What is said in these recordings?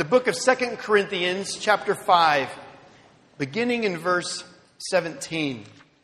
book of 2 Corinthians, chapter 5, beginning in verse 17.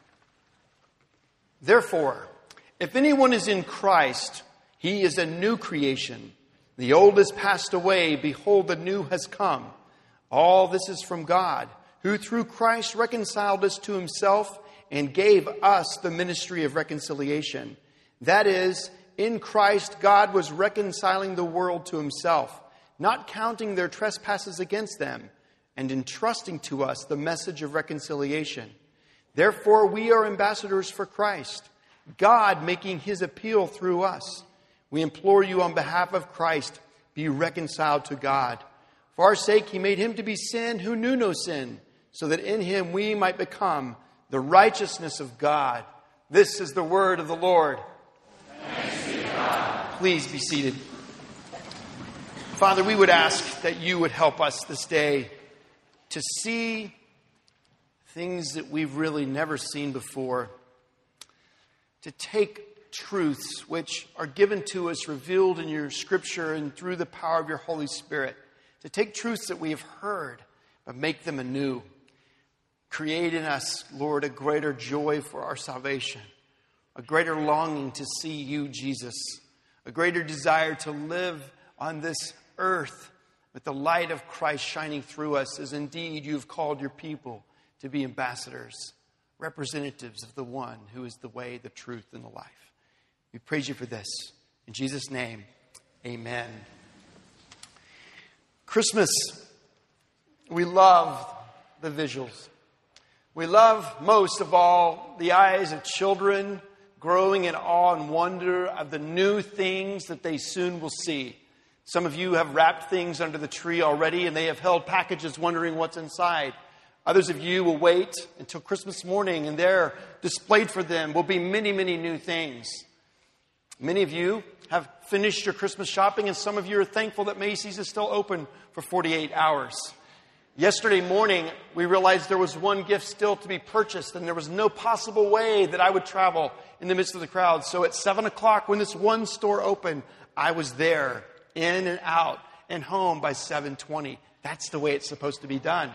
Therefore, if anyone is in Christ, he is a new creation. The old has passed away. Behold, the new has come. All this is from God, who through Christ reconciled us to himself and gave us the ministry of reconciliation. That is, in Christ, God was reconciling the world to himself, not counting their trespasses against them, and entrusting to us the message of reconciliation. Therefore, we are ambassadors for Christ, God making his appeal through us. We implore you on behalf of Christ, be reconciled to God. For our sake, he made him to be sin who knew no sin, so that in him we might become the righteousness of God. This is the word of the Lord. Thanks be to God. Please be seated. Father, we would ask that you would help us this day to see things that we've really never seen before, to take truths which are given to us, revealed in your scripture and through the power of your Holy Spirit, to take truths that we have heard, but make them anew. Create in us, Lord, a greater joy for our salvation, a greater longing to see you, Jesus, a greater desire to live on this earth with the light of Christ shining through us, as indeed you've called your people to be ambassadors, representatives of the one who is the way, the truth, and the life. We praise you for this. In Jesus' name, amen. Christmas, we love the visuals. We love most of all the eyes of children growing in awe and wonder of the new things that they soon will see. Some of you have wrapped things under the tree already, and they have held packages wondering what's inside. Others of you will wait until Christmas morning, and there, displayed for them, will be many, many new things. Many of you have finished your Christmas shopping, and some of you are thankful that Macy's is still open for 48 hours. Yesterday morning, we realized there was one gift still to be purchased, and there was no possible way that I would travel in the midst of the crowd. So at 7 o'clock, when this one store opened, I was there, in and out, and home by 7:20. That's the way it's supposed to be done.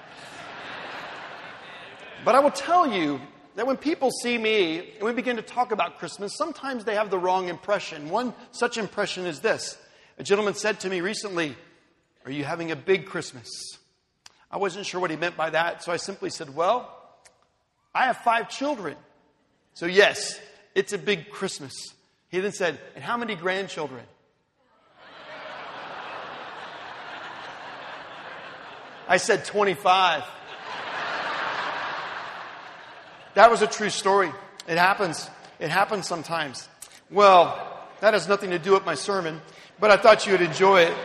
But I will tell you that when people see me and we begin to talk about Christmas, sometimes they have the wrong impression. One such impression is this. A gentleman said to me recently, "Are you having a big Christmas?" I wasn't sure what he meant by that, so I simply said, "Well, I have 5 children. So yes, it's a big Christmas." He then said, "And how many grandchildren?" I said 25. That was a true story. It happens. It happens sometimes. Well, that has nothing to do with my sermon, but I thought you would enjoy it.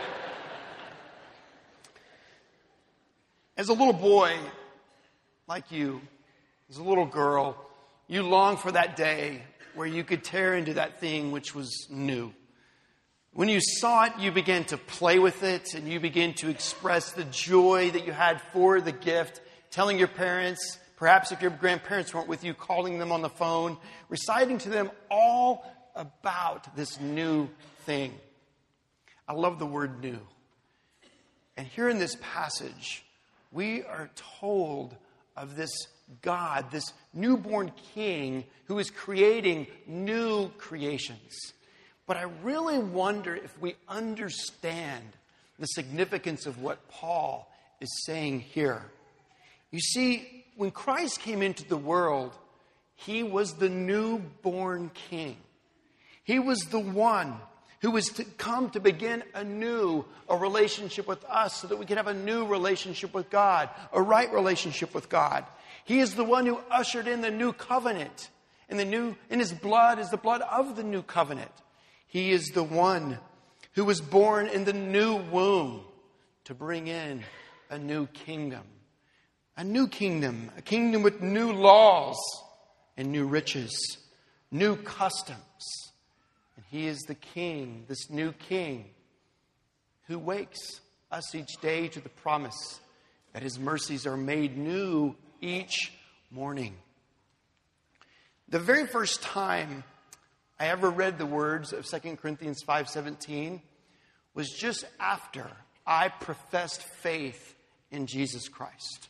As a little boy, like you, as a little girl, you longed for that day where you could tear into that thing which was new. When you saw it, you began to play with it, and you began to express the joy that you had for the gift, telling your parents, perhaps if your grandparents weren't with you, calling them on the phone, reciting to them all about this new thing. I love the word new. And here in this passage, we are told of this God, this newborn king who is creating new creations. But I really wonder if we understand the significance of what Paul is saying here. You see, when Christ came into the world, he was the newborn king. He was the one who was to come to begin anew a relationship with us so that we can have a new relationship with God, a right relationship with God. He is the one who ushered in the new covenant. And in his blood is the blood of the new covenant. He is the one who was born in the new womb to bring in a new kingdom. A new kingdom, a kingdom with new laws and new riches, new customs. And he is the king, this new king, who wakes us each day to the promise that his mercies are made new each morning. The very first time I ever read the words of 2 Corinthians 5:17 was just after I professed faith in Jesus Christ.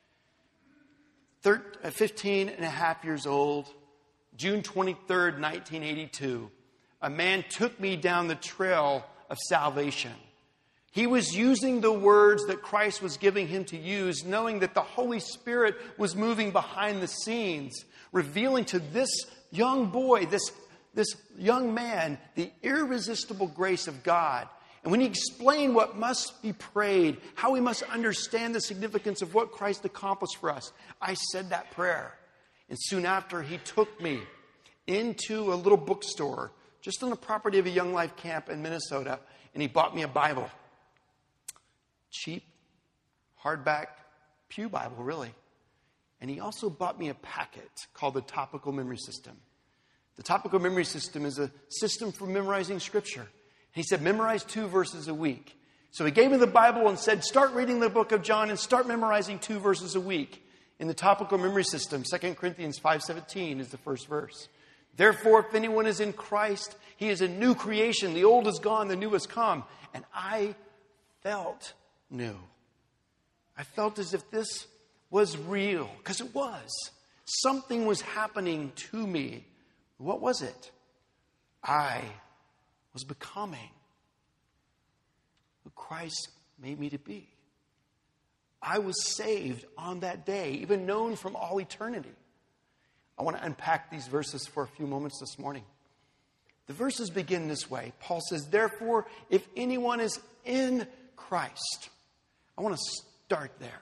15 and a half years old, June 23rd, 1982, a man took me down the trail of salvation. He was using the words that Christ was giving him to use, knowing that the Holy Spirit was moving behind the scenes, revealing to this young boy, this young man, the irresistible grace of God. And when he explained what must be prayed, how we must understand the significance of what Christ accomplished for us, I said that prayer. And soon after, he took me into a little bookstore just on the property of a Young Life camp in Minnesota, and he bought me a Bible. Cheap, hardback, pew Bible, really. And he also bought me a packet called the Topical Memory System. The Topical Memory System is a system for memorizing Scripture. He said, memorize 2 verses a week. So he gave me the Bible and said, start reading the book of John and start memorizing 2 verses a week. In the Topical Memory System, 2 Corinthians 5:17 is the first verse. Therefore, if anyone is in Christ, he is a new creation. The old is gone, the new has come. And I felt new. I felt as if this was real, because it was. Something was happening to me. What was it? I was becoming who Christ made me to be. I was saved on that day, even known from all eternity. I want to unpack these verses for a few moments this morning. The verses begin this way. Paul says, therefore, if anyone is in Christ. I want to start there.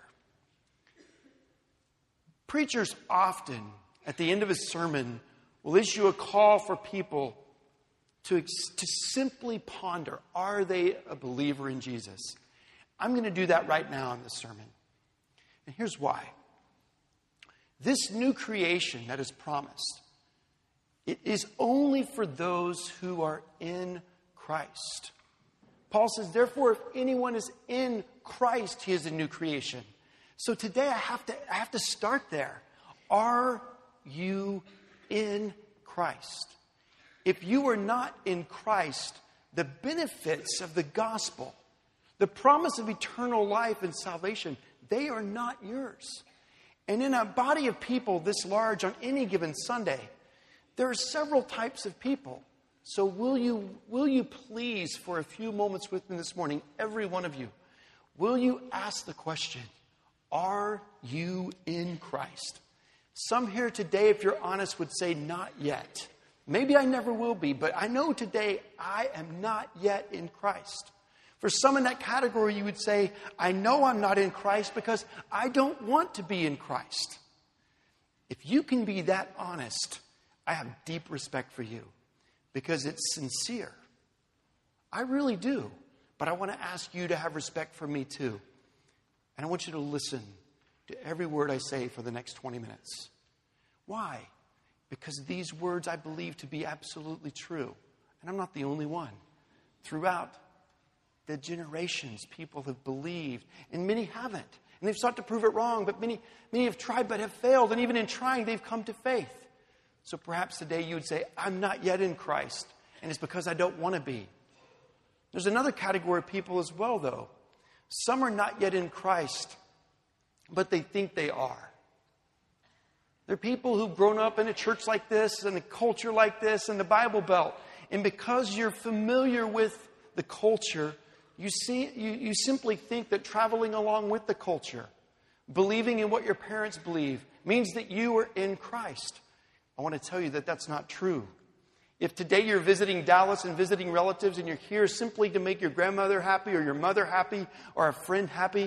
Preachers often, at the end of a sermon, will issue a call for people to simply ponder, are they a believer in Jesus? I'm going to do that right now in this sermon. And here's why. This new creation that is promised, it is only for those who are in Christ. Paul says, therefore, if anyone is in Christ, he is a new creation. So today I have to start there. Are you in Christ? If you are not in Christ, the benefits of the gospel, the promise of eternal life and salvation, they are not yours. And in a body of people this large on any given Sunday, there are several types of people. So will you please, for a few moments with me this morning, every one of you, will you ask the question, are you in Christ? Some here today, if you're honest, would say, not yet. Maybe I never will be, but I know today I am not yet in Christ. For some in that category, you would say, I know I'm not in Christ because I don't want to be in Christ. If you can be that honest, I have deep respect for you because it's sincere. I really do. But I want to ask you to have respect for me too. And I want you to listen to every word I say for the next 20 minutes. Why? Because these words I believe to be absolutely true. And I'm not the only one. Throughout the generations, people have believed, and many haven't. And they've sought to prove it wrong, but many have tried but have failed. And even in trying, they've come to faith. So perhaps today you would say, I'm not yet in Christ, and it's because I don't want to be. There's another category of people as well, though. Some are not yet in Christ, but they think they are. They're people who've grown up in a church like this, and a culture like this, and the Bible Belt. And because you're familiar with the culture, you simply think that traveling along with the culture, believing in what your parents believe, means that you are in Christ. I want to tell you that that's not true. If today you're visiting Dallas and visiting relatives and you're here simply to make your grandmother happy or your mother happy or a friend happy,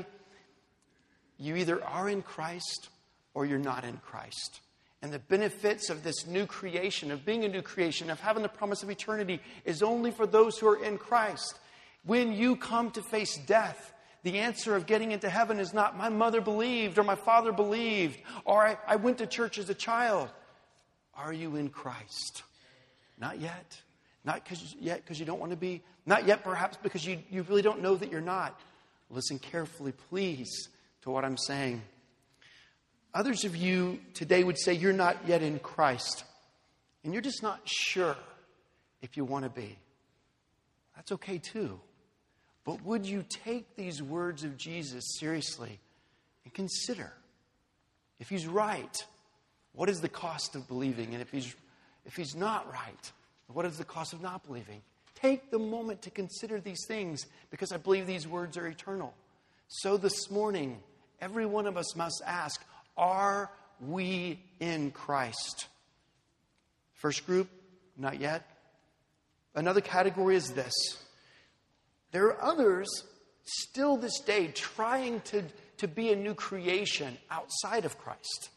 you either are in Christ or you're not in Christ. And the benefits of this new creation, of being a new creation, of having the promise of eternity is only for those who are in Christ. When you come to face death, the answer of getting into heaven is not my mother believed or my father believed or I went to church as a child. Are you in Christ? Not yet. Not because you don't want to be. Not yet perhaps because you really don't know that you're not. Listen carefully, please, to what I'm saying. Others of you today would say you're not yet in Christ. And you're just not sure if you want to be. That's okay too. But would you take these words of Jesus seriously and consider, if he's right, what is the cost of believing? And if he's not right, what is the cost of not believing? Take the moment to consider these things, because I believe these words are eternal. So this morning, every one of us must ask, are we in Christ? First group, not yet. Another category is this. There are others still this day trying to be a new creation outside of Christ.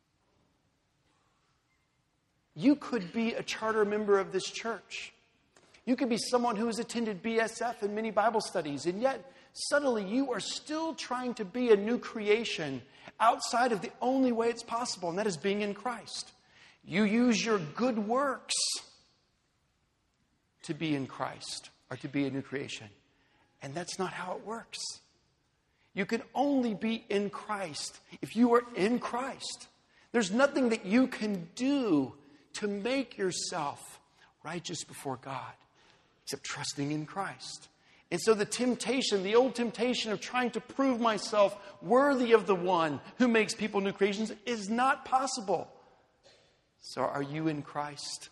You could be a charter member of this church. You could be someone who has attended BSF and many Bible studies, and yet suddenly you are still trying to be a new creation outside of the only way it's possible, and that is being in Christ. You use your good works to be in Christ or to be a new creation. And that's not how it works. You can only be in Christ if you are in Christ. There's nothing that you can do to make yourself righteous before God except trusting in Christ. And so the old temptation of trying to prove myself worthy of the one who makes people new creations is not possible. So are you in Christ?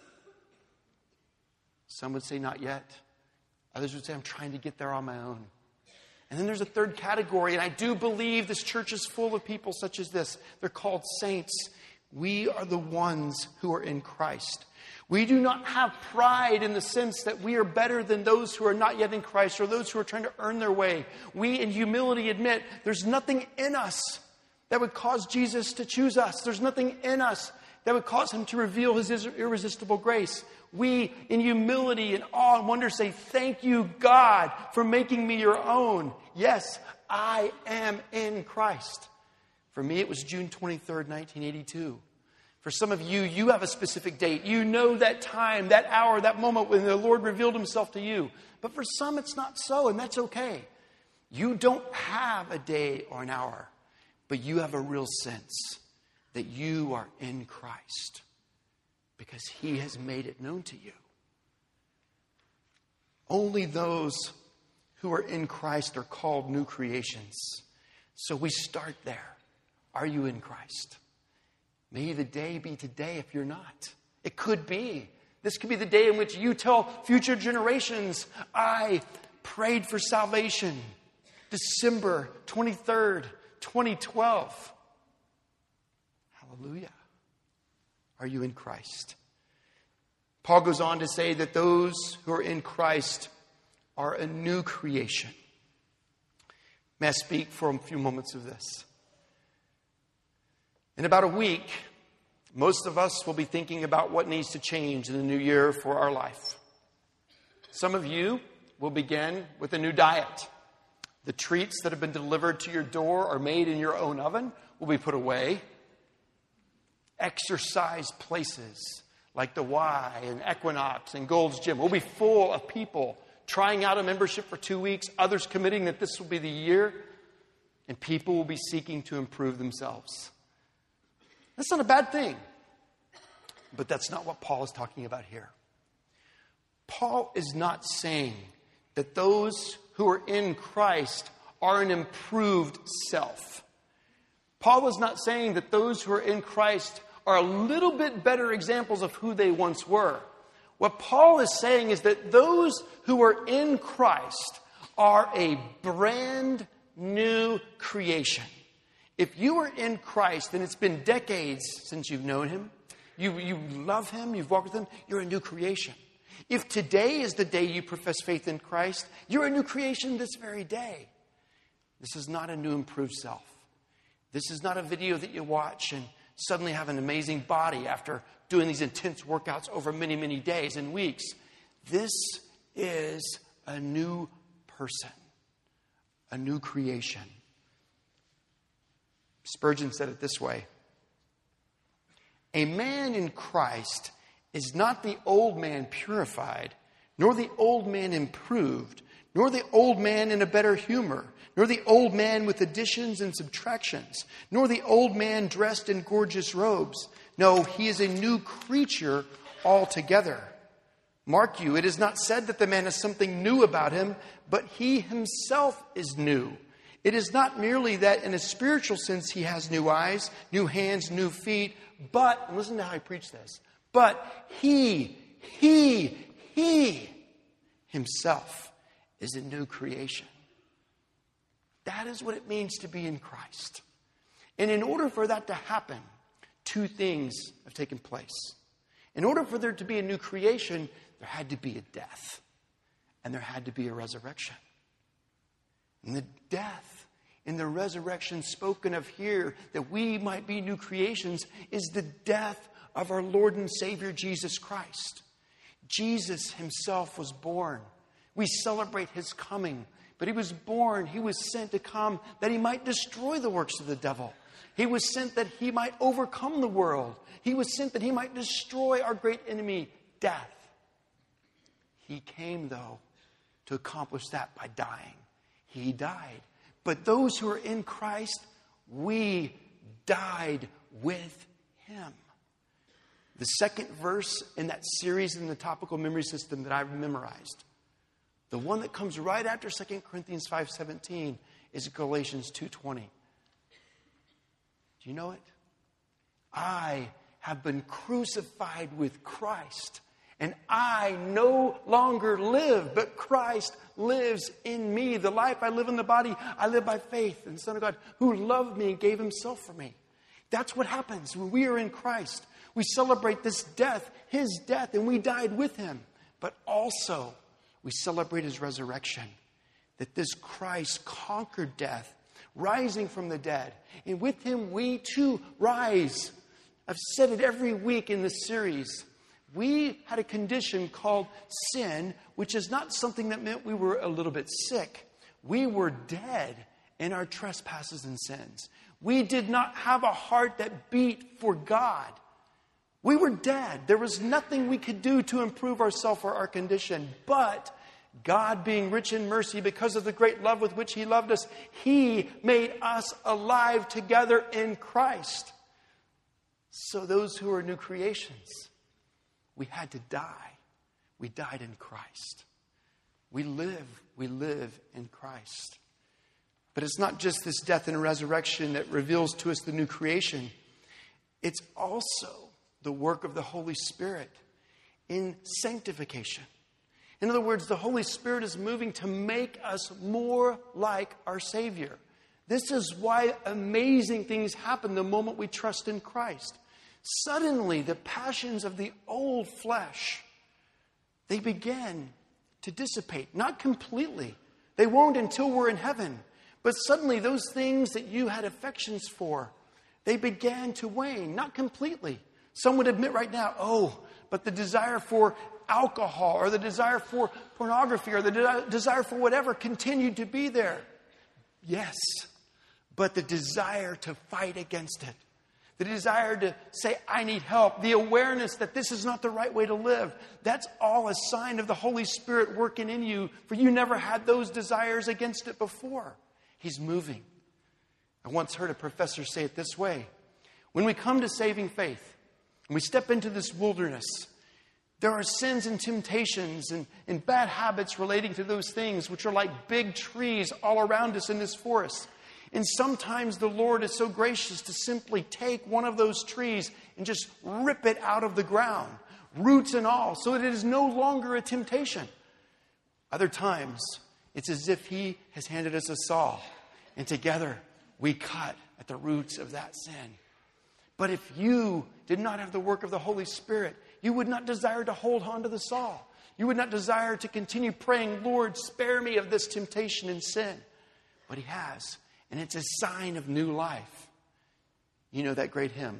Some would say not yet. Others would say I'm trying to get there on my own. And then there's a third category, and I do believe this church is full of people such as this. They're called saints. We are the ones who are in Christ. We do not have pride in the sense that we are better than those who are not yet in Christ or those who are trying to earn their way. We, in humility, admit there's nothing in us that would cause Jesus to choose us. There's nothing in us that would cause him to reveal his irresistible grace. We, in humility and awe and wonder, say, thank you, God, for making me your own. Yes, I am in Christ. For me, it was June 23rd, 1982. For some of you, you have a specific date. You know that time, that hour, that moment when the Lord revealed himself to you. But for some, it's not so, and that's okay. You don't have a day or an hour, but you have a real sense that you are in Christ because he has made it known to you. Only those who are in Christ are called new creations. So we start there. Are you in Christ? May the day be today if you're not. It could be. This could be the day in which you tell future generations, I prayed for salvation. December 23rd, 2012. Hallelujah. Are you in Christ? Paul goes on to say that those who are in Christ are a new creation. May I speak for a few moments of this? In about a week, most of us will be thinking about what needs to change in the new year for our life. Some of you will begin with a new diet. The treats that have been delivered to your door or made in your own oven will be put away. Exercise places like the Y and Equinox and Gold's Gym will be full of people trying out a membership for 2 weeks, others committing that this will be the year, and people will be seeking to improve themselves. That's not a bad thing, but that's not what Paul is talking about here. Paul is not saying that those who are in Christ are an improved self. Paul is not saying that those who are in Christ are a little bit better examples of who they once were. What Paul is saying is that those who are in Christ are a brand new creation. If you are in Christ and it's been decades since you've known him, you love him, you've walked with him, you're a new creation. If today is the day you profess faith in Christ, you're a new creation this very day. This is not a new improved self. This is not a video that you watch and suddenly have an amazing body after doing these intense workouts over many, many days and weeks. This is a new person, a new creation. Spurgeon said it this way: a man in Christ is not the old man purified, nor the old man improved, nor the old man in a better humor, nor the old man with additions and subtractions, nor the old man dressed in gorgeous robes. No, he is a new creature altogether. Mark you, it is not said that the man has something new about him, but he himself is new. It is not merely that in a spiritual sense he has new eyes, new hands, new feet, but, and listen to how I preach this, but he himself is a new creation. That is what it means to be in Christ. And in order for that to happen, two things have taken place. In order for there to be a new creation, there had to be a death. And there had to be a resurrection. And the death and the resurrection spoken of here, that we might be new creations, is the death of our Lord and Savior Jesus Christ. Jesus himself was born. We celebrate his coming. But he was born, he was sent to come that he might destroy the works of the devil. He was sent that he might overcome the world. He was sent that he might destroy our great enemy, death. He came, though, to accomplish that by dying. He died. But those who are in Christ, we died with him. The second verse in that series in the topical memory system that I've memorized, the one that comes right after 2 Corinthians 5:17, is Galatians 2:20. Do you know it? I have been crucified with Christ, and I no longer live, but Christ lives in me. The life I live in the body, I live by faith in the Son of God who loved me and gave himself for me. That's what happens when we are in Christ. We celebrate this death, his death, and we died with him. But also, we celebrate his resurrection, that this Christ conquered death, rising from the dead. And with him, we too rise. I've said it every week in this series. We had a condition called sin, which is not something that meant we were a little bit sick. We were dead in our trespasses and sins. We did not have a heart that beat for God. We were dead. There was nothing we could do to improve ourselves or our condition. But God, being rich in mercy because of the great love with which he loved us, he made us alive together in Christ. So those who are new creations, we had to die. We died in Christ. We live in Christ. But it's not just this death and resurrection that reveals to us the new creation. It's also the work of the Holy Spirit in sanctification. In other words, the Holy Spirit is moving to make us more like our Savior. This is why amazing things happen the moment we trust in Christ. Suddenly, the passions of the old flesh, they begin to dissipate. Not completely. They won't until we're in heaven. But suddenly, those things that you had affections for, they began to wane. Not completely. Some would admit right now, but the desire for alcohol or the desire for pornography or the desire for whatever continued to be there. Yes, but the desire to fight against it, the desire to say, I need help, the awareness that this is not the right way to live, that's all a sign of the Holy Spirit working in you, for you never had those desires against it before. He's moving. I once heard a professor say it this way: when we come to saving faith, and we step into this wilderness, there are sins and temptations and bad habits relating to those things, which are like big trees all around us in this forest. And sometimes the Lord is so gracious to simply take one of those trees and just rip it out of the ground, roots and all, so that it is no longer a temptation. Other times, it's as if he has handed us a saw, and together we cut at the roots of that sin. But if you did not have the work of the Holy Spirit, you would not desire to hold on to the saw. You would not desire to continue praying, Lord, spare me of this temptation and sin. But he has. And it's a sign of new life. You know that great hymn.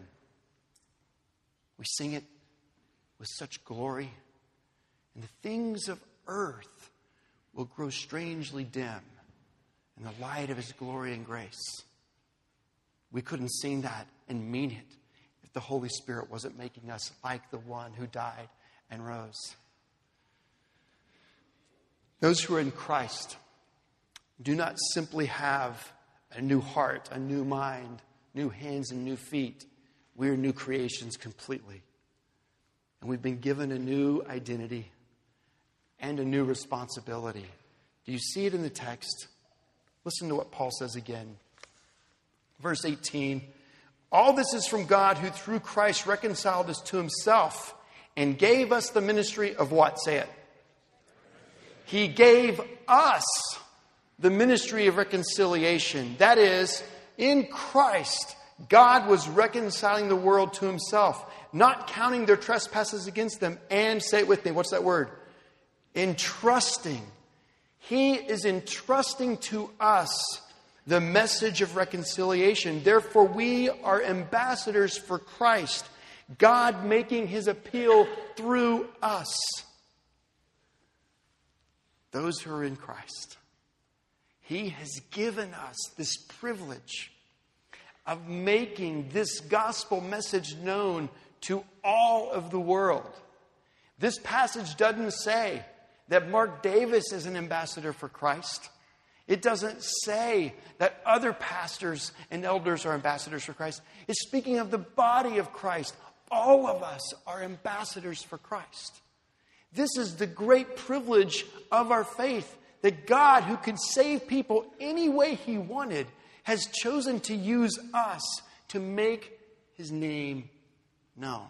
We sing it with such glory. And the things of earth will grow strangely dim in the light of his glory and grace. We couldn't sing that and mean it if the Holy Spirit wasn't making us like the one who died and rose. Those who are in Christ do not simply have a new heart, a new mind, new hands and new feet. We are new creations completely. And we've been given a new identity. and a new responsibility. Do you see it in the text? Listen to what Paul says again. Verse 18. All this is from God, who through Christ reconciled us to himself and gave us the ministry of what? Say it. He gave us the ministry of reconciliation. That is, in Christ, God was reconciling the world to himself, not counting their trespasses against them, and, say it with me, what's that word? Entrusting. He is entrusting to us the message of reconciliation. Therefore, we are ambassadors for Christ, God making his appeal through us. Those who are in Christ. He has given us this privilege of making this gospel message known to all of the world. This passage doesn't say that Mark Davis is an ambassador for Christ. It doesn't say that other pastors and elders are ambassadors for Christ. It's speaking of the body of Christ. All of us are ambassadors for Christ. This is the great privilege of our faith, that God, who could save people any way he wanted, has chosen to use us to make his name known.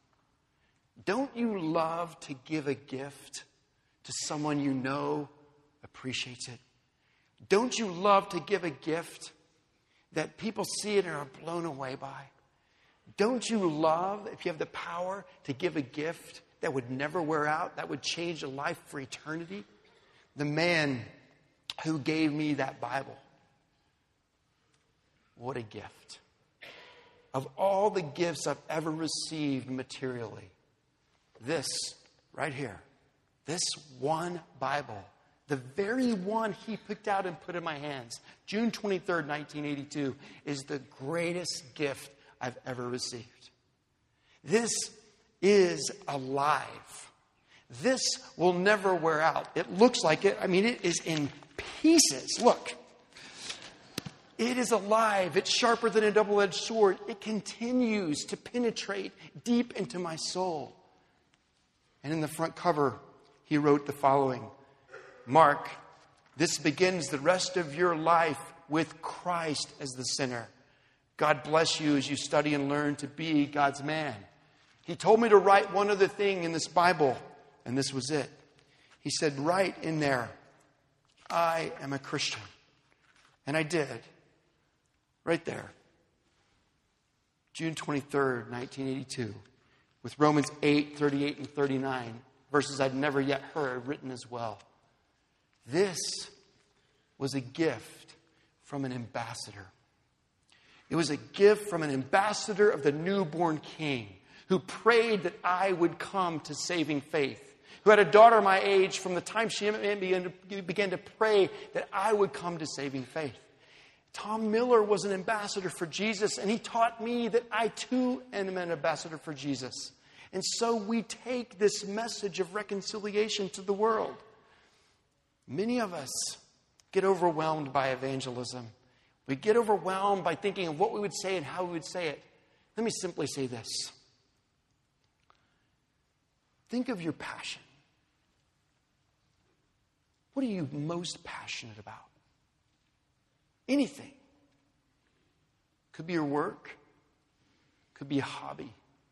Don't you love to give a gift to someone you know appreciates it? Don't you love to give a gift that people see it and are blown away by? Don't you love, if you have the power, to give a gift that would never wear out, that would change a life for eternity? The man who gave me that Bible, what a gift. Of all the gifts I've ever received materially, this right here, this one Bible, the very one he picked out and put in my hands, June 23rd, 1982, is the greatest gift I've ever received. This is alive. This will never wear out. It looks like it. I mean, it is in pieces. Look. It is alive. It's sharper than a double-edged sword. It continues to penetrate deep into my soul. And in the front cover, he wrote the following. Mark, this begins the rest of your life with Christ as the center. God bless you as you study and learn to be God's man. He told me to write one other thing in this Bible, and this was it. He said, write in there, I am a Christian. And I did. Right there. June 23rd, 1982. With Romans 8, 38 and 39. Verses I'd never yet heard written as well. This was a gift from an ambassador. It was a gift from an ambassador of the newborn King, who prayed that I would come to saving faith, who had a daughter my age from the time she began to pray that I would come to saving faith. Tom Miller was an ambassador for Jesus, and he taught me that I too am an ambassador for Jesus. And so we take this message of reconciliation to the world. Many of us get overwhelmed by evangelism. We get overwhelmed by thinking of what we would say and how we would say it. Let me simply say this. Think of your passion. What are you most passionate about? Anything. Could be your work. Could be a hobby.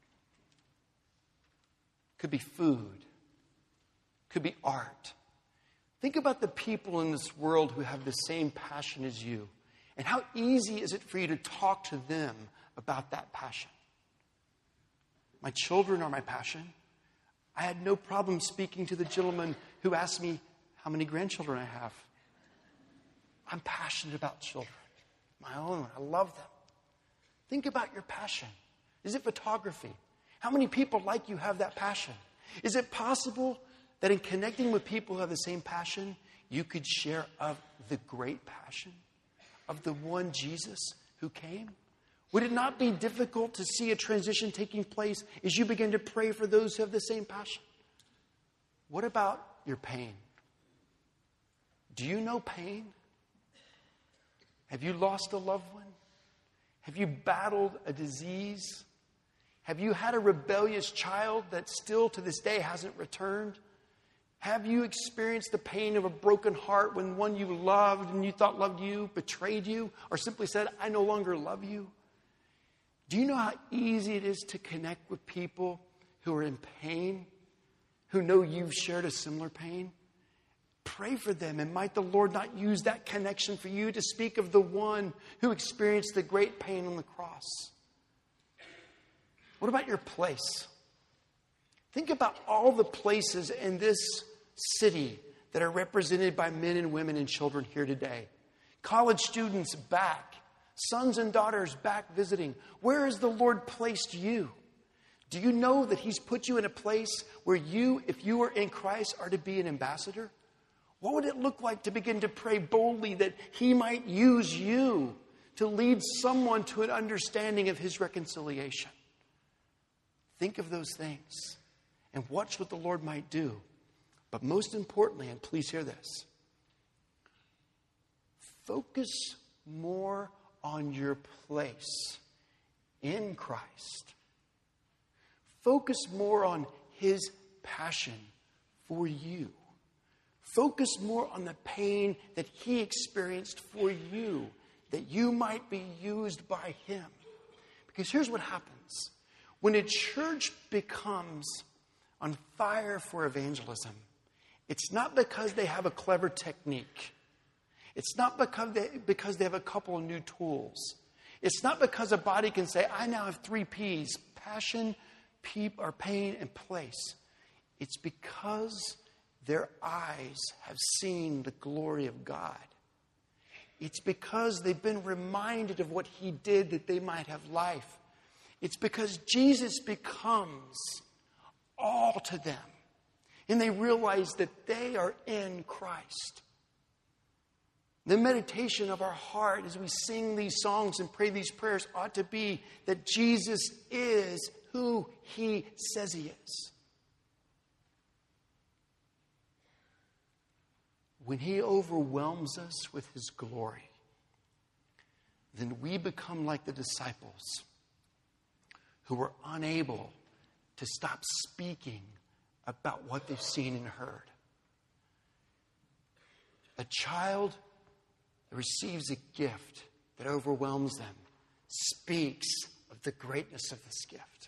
Could be food. Could be art. Think about the people in this world who have the same passion as you. And how easy is it for you to talk to them about that passion? My children are my passion. I had no problem speaking to the gentleman who asked me how many grandchildren I have. I'm passionate about children. My own. I love them. Think about your passion. Is it photography? How many people like you have that passion? Is it possible that in connecting with people who have the same passion, you could share of the great passion of the one Jesus who came? Would it not be difficult to see a transition taking place as you begin to pray for those who have the same passion? What about your pain? Do you know pain? Have you lost a loved one? Have you battled a disease? Have you had a rebellious child that still to this day hasn't returned? Have you experienced the pain of a broken heart when one you loved and you thought loved you betrayed you or simply said, I no longer love you? Do you know how easy it is to connect with people who are in pain, who know you've shared a similar pain? Pray for them, and might the Lord not use that connection for you to speak of the one who experienced the great pain on the cross? What about your place? Think about all the places in this city that are represented by men and women and children here today. College students back, sons and daughters back visiting. Where has the Lord placed you? Do you know that He's put you in a place where you, if you are in Christ, are to be an ambassador? What would it look like to begin to pray boldly that He might use you to lead someone to an understanding of His reconciliation? Think of those things and watch what the Lord might do. But most importantly, and please hear this, focus more on your place in Christ. Focus more on His passion for you. Focus more on the pain that He experienced for you, that you might be used by Him. Because here's what happens. When a church becomes on fire for evangelism, it's not because they have a clever technique. It's not because they have a couple of new tools. It's not because a body can say, I now have 3 P's, passion, pain, and place. It's because their eyes have seen the glory of God. It's because they've been reminded of what He did that they might have life. It's because Jesus becomes all to them. And they realize that they are in Christ. The meditation of our heart as we sing these songs and pray these prayers ought to be that Jesus is who He says He is. When He overwhelms us with His glory, then we become like the disciples who were unable to stop speaking about what they've seen and heard. A child that receives a gift that overwhelms them speaks of the greatness of this gift.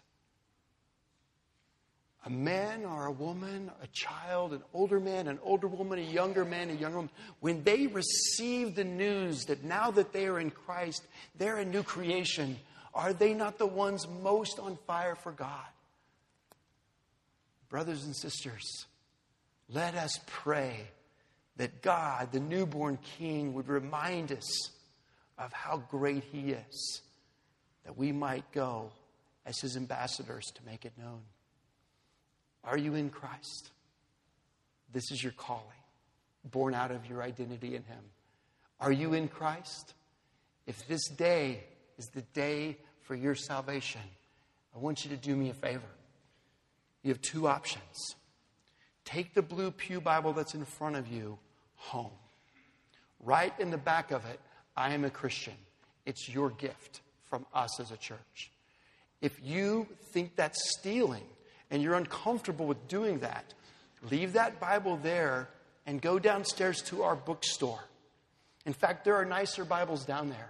A man or a woman, a child, an older man, an older woman, a younger man, a younger woman, when they receive the news that now that they are in Christ, they're a new creation, are they not the ones most on fire for God? Brothers and sisters, let us pray that God, the newborn King, would remind us of how great He is, that we might go as His ambassadors to make it known. Are you in Christ? This is your calling, born out of your identity in Him. Are you in Christ? If this day is the day for your salvation, I want you to do me a favor. You have 2 options. Take the blue pew Bible that's in front of you home. Right in the back of it, I am a Christian. It's your gift from us as a church. If you think that's stealing and you're uncomfortable with doing that, leave that Bible there and go downstairs to our bookstore. In fact, there are nicer Bibles down there.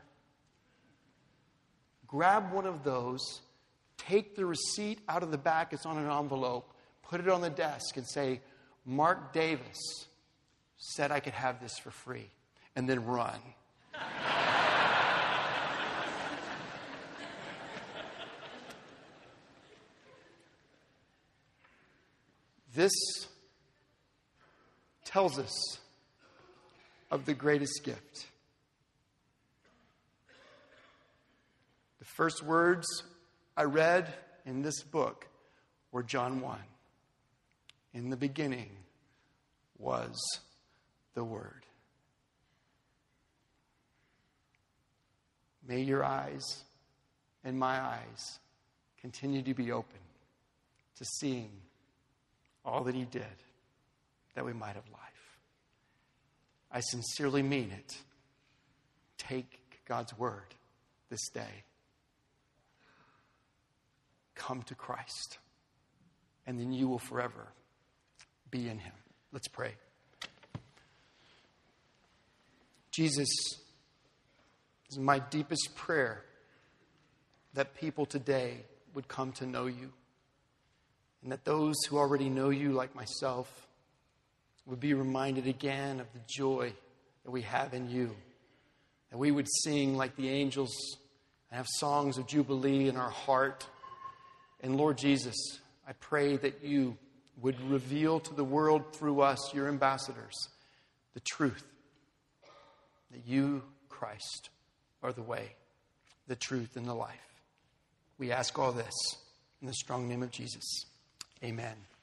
Grab one of those, take the receipt out of the back, it's on an envelope, put it on the desk and say, Mark Davis said I could have this for free, and then run. This tells us of the greatest gift. The first words I read in this book were John 1. In the beginning was the Word. May your eyes and my eyes continue to be open to seeing all that He did, that we might have life. I sincerely mean it. Take God's word this day. Come to Christ, and then you will forever be in Him. Let's pray. Jesus, this is my deepest prayer that people today would come to know you, and that those who already know you, like myself, would be reminded again of the joy that we have in you, that we would sing like the angels and have songs of jubilee in our heart. And Lord Jesus, I pray that you would reveal to the world through us, your ambassadors, the truth that you, Christ, are the way, the truth, and the life. We ask all this in the strong name of Jesus. Amen.